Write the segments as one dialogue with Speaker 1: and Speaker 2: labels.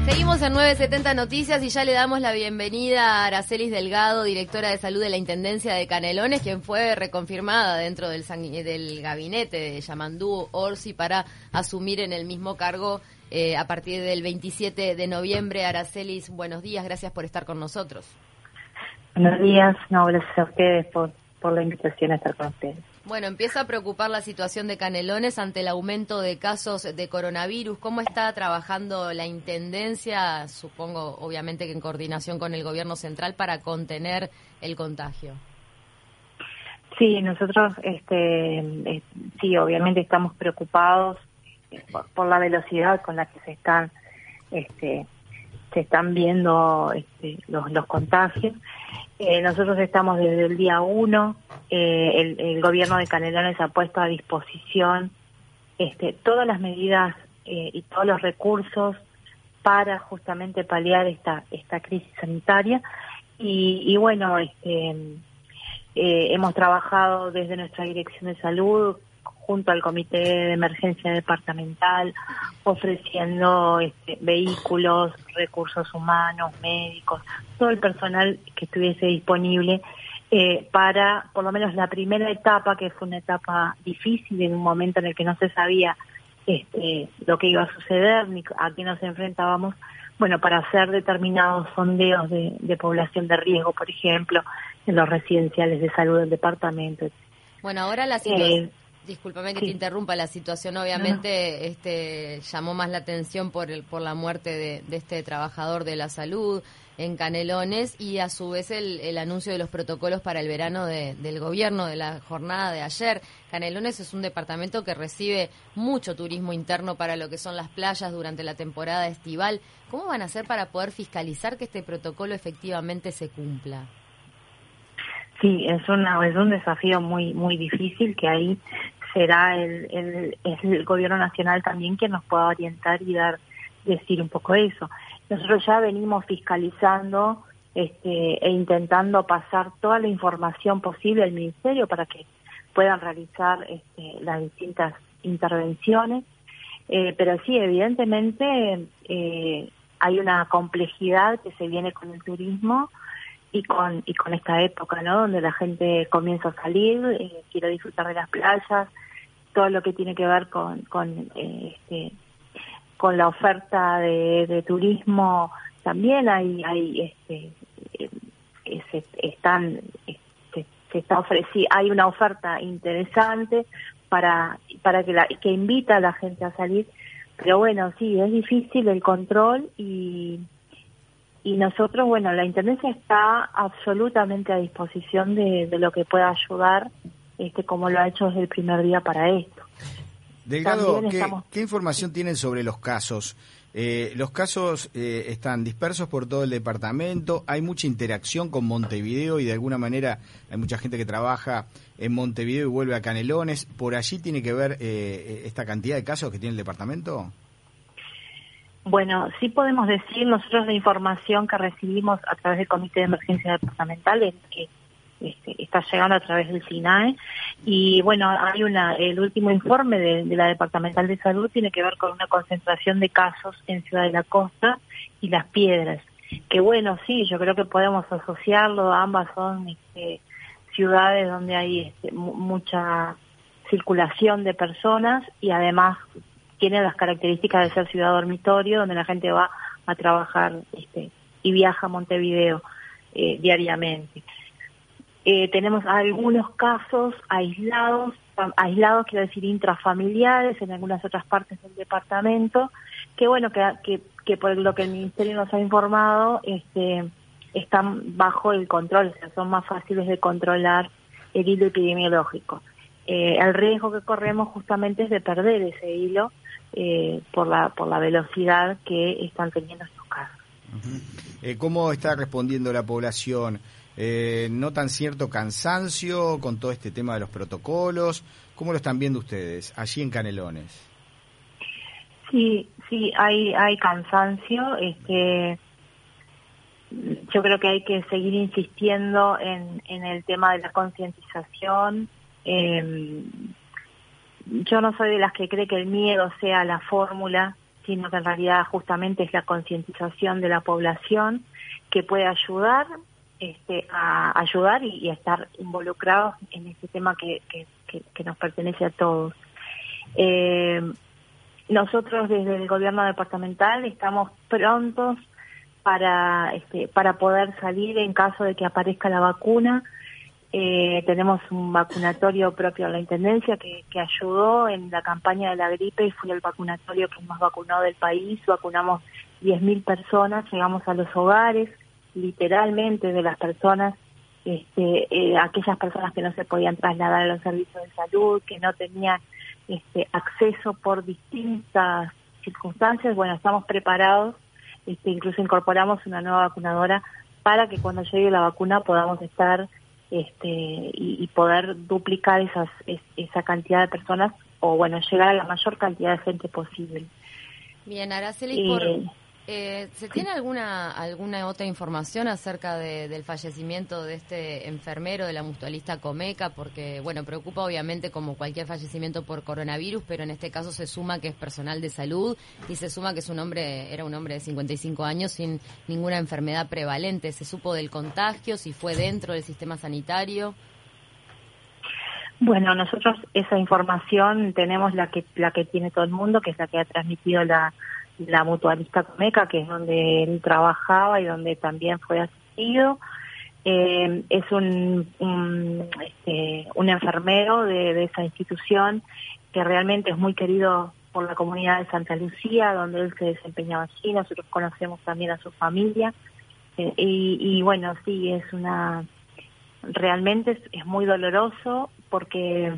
Speaker 1: Seguimos en 970 Noticias y ya le damos la bienvenida a Aracelis Delgado, directora de salud de la Intendencia de Canelones, quien fue reconfirmada dentro del gabinete de Yamandú Orsi para asumir en el mismo cargo a partir del 27 de noviembre. Aracelis, buenos días, gracias por estar con nosotros.
Speaker 2: Buenos días, gracias a ustedes por la invitación a estar con ustedes.
Speaker 1: Bueno, empieza a preocupar la situación de Canelones ante el aumento de casos de coronavirus. ¿Cómo está trabajando la Intendencia, supongo, obviamente que en coordinación con el Gobierno Central, para contener el contagio?
Speaker 2: Sí, nosotros, sí, obviamente estamos preocupados por la velocidad con la que se están viendo los contagios. Nosotros estamos desde el día 1, el gobierno de Canelones ha puesto a disposición todas las medidas y todos los recursos para justamente paliar esta crisis sanitaria y bueno, hemos trabajado desde nuestra Dirección de Salud junto al Comité de Emergencia Departamental, ofreciendo vehículos, recursos humanos, médicos, todo el personal que estuviese disponible para, por lo menos la primera etapa, que fue una etapa difícil en un momento en el que no se sabía lo que iba a suceder ni a qué nos enfrentábamos, bueno, para hacer determinados sondeos de población de riesgo, por ejemplo, en los residenciales de salud del departamento.
Speaker 1: Bueno, ahora la situación... Discúlpame que
Speaker 2: sí.
Speaker 1: te interrumpa, la situación obviamente llamó más la atención por la muerte de este trabajador de la salud en Canelones y a su vez el anuncio de los protocolos para el verano del gobierno, de la jornada de ayer. Canelones es un departamento que recibe mucho turismo interno para lo que son las playas durante la temporada estival. ¿Cómo van a hacer para poder fiscalizar que este protocolo efectivamente se cumpla?
Speaker 2: Sí, es un desafío muy muy difícil, que ahí será el gobierno nacional también quien nos pueda orientar y decir un poco eso. Nosotros ya venimos fiscalizando e intentando pasar toda la información posible al ministerio para que puedan realizar las distintas intervenciones, pero sí, evidentemente hay una complejidad que se viene con el turismo y con esta época, ¿no? Donde la gente comienza a salir, quiere disfrutar de las playas, todo lo que tiene que ver con la oferta de turismo también hay hay una oferta interesante para que invita a la gente a salir, pero bueno, sí, es difícil el control y nosotros, bueno, la Intendencia está absolutamente a disposición de lo que pueda ayudar, como lo ha hecho desde el primer día para esto.
Speaker 3: Delgado, ¿qué información tienen sobre los casos? Los casos están dispersos por todo el departamento, hay mucha interacción con Montevideo y de alguna manera hay mucha gente que trabaja en Montevideo y vuelve a Canelones. ¿Por allí tiene que ver esta cantidad de casos que tiene el departamento?
Speaker 2: Bueno, sí podemos decir, nosotros la información que recibimos a través del Comité de Emergencia Departamental es que está llegando a través del SINAE y bueno, hay el último informe de la Departamental de Salud tiene que ver con una concentración de casos en Ciudad de la Costa y Las Piedras, que bueno, sí, yo creo que podemos asociarlo, ambas son ciudades donde hay mucha circulación de personas y además tiene las características de ser ciudad dormitorio, donde la gente va a trabajar y viaja a Montevideo diariamente. Tenemos algunos casos aislados quiero decir intrafamiliares en algunas otras partes del departamento, que bueno, que por lo que el Ministerio nos ha informado, están bajo el control, o sea, son más fáciles de controlar el hilo epidemiológico. El riesgo que corremos justamente es de perder ese hilo por la velocidad que están teniendo estos casos.
Speaker 3: Uh-huh. ¿Cómo está respondiendo la población? ¿Notan cierto cansancio con todo este tema de los protocolos? ¿Cómo lo están viendo ustedes allí en Canelones?
Speaker 2: Sí, hay cansancio. Yo creo que hay que seguir insistiendo en el tema de la concientización. Yo no soy de las que cree que el miedo sea la fórmula, sino que en realidad justamente es la concientización de la población que puede ayudar a ayudar y a estar involucrados en este tema que nos pertenece a todos. Nosotros desde el gobierno departamental estamos prontos para poder salir en caso de que aparezca la vacuna. Tenemos un vacunatorio propio en la Intendencia que ayudó en la campaña de la gripe y fue el vacunatorio que más vacunó del país. Vacunamos 10.000 personas, llegamos a los hogares, literalmente de las personas, aquellas personas que no se podían trasladar a los servicios de salud, que no tenían acceso por distintas circunstancias. Bueno, estamos preparados, incluso incorporamos una nueva vacunadora para que cuando llegue la vacuna podamos estar y poder duplicar esa cantidad de personas o bueno, llegar a la mayor cantidad de gente posible.
Speaker 1: Bien, Araceli, ¿se tiene alguna otra información acerca del fallecimiento de este enfermero, de la mutualista Comeca? Porque, bueno, preocupa obviamente como cualquier fallecimiento por coronavirus, pero en este caso se suma que es personal de salud y se suma que era un hombre de 55 años sin ninguna enfermedad prevalente. ¿Se supo del contagio? ¿Si fue dentro del sistema sanitario?
Speaker 2: Bueno, nosotros esa información tenemos la que tiene todo el mundo, que es la que ha transmitido la mutualista Comeca, que es donde él trabajaba y donde también fue asistido. Es un enfermero de esa institución que realmente es muy querido por la comunidad de Santa Lucía, donde él se desempeñaba allí. Nosotros conocemos también a su familia. Y bueno, sí, realmente es muy doloroso porque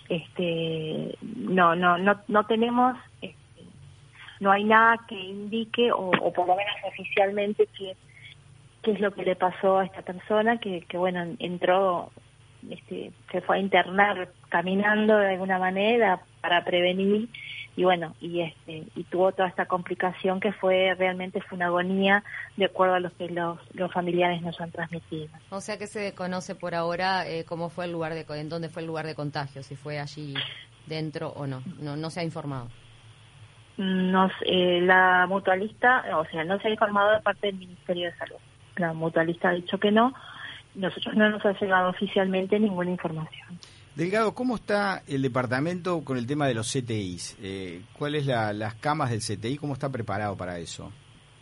Speaker 2: no tenemos, no hay nada que indique o por lo menos oficialmente qué es lo que le pasó a esta persona que bueno, entró, se fue a internar caminando de alguna manera para prevenir y bueno, y tuvo toda esta complicación que realmente fue una agonía de acuerdo a lo que los familiares nos han transmitido.
Speaker 1: O sea que se conoce por ahora cómo fue en dónde fue el lugar de contagio, si fue allí dentro o no se ha informado.
Speaker 2: La mutualista, o sea, no se ha informado de parte del Ministerio de Salud. La mutualista ha dicho que no. Nosotros no nos ha llegado oficialmente ninguna información.
Speaker 3: Delgado, ¿cómo está el departamento con el tema de los CTIs? ¿Cuáles las camas del CTI? ¿Cómo está preparado para eso?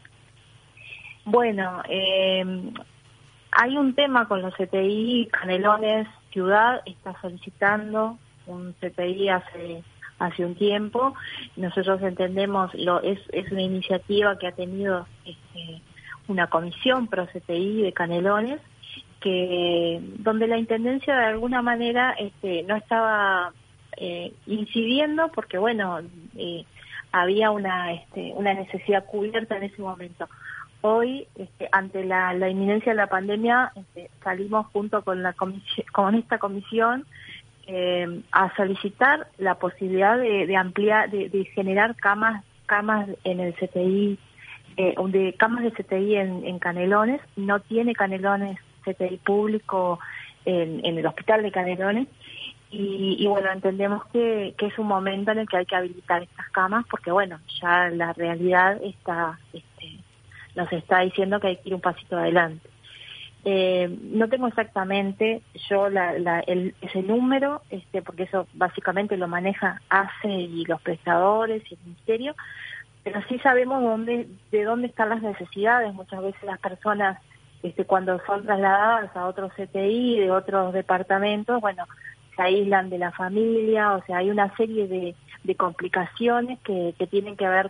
Speaker 2: Bueno, hay un tema con los CTI. Canelones Ciudad está solicitando un CTI hace un tiempo. Nosotros entendemos, es una iniciativa que ha tenido una comisión pro CTI de Canelones, donde la Intendencia de alguna manera no estaba incidiendo porque bueno, había una necesidad cubierta en ese momento. Hoy, ante la inminencia de la pandemia, salimos junto con esta comisión a solicitar la posibilidad de ampliar, de generar camas en el CTI, de camas de CTI en Canelones. No tiene Canelones CTI público en el hospital de Canelones y bueno, entendemos que es un momento en el que hay que habilitar estas camas porque bueno, ya la realidad nos está diciendo que hay que ir un pasito adelante. No tengo exactamente yo ese número, porque eso básicamente lo maneja ACE y los prestadores y el ministerio, pero sí sabemos de dónde están las necesidades. Muchas veces las personas cuando son trasladadas a otros CTI de otros departamentos, bueno, se aíslan de la familia, o sea, hay una serie de complicaciones que tienen que ver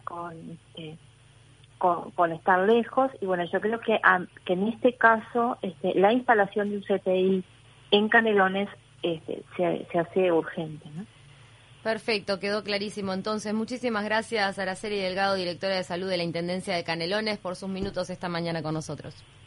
Speaker 2: con estar lejos y bueno, yo creo que en este caso la instalación de un CTI en Canelones se hace urgente, ¿no?
Speaker 1: Perfecto, quedó clarísimo. Entonces, muchísimas gracias, Araceli Delgado, directora de Salud de la Intendencia de Canelones, por sus minutos esta mañana con nosotros.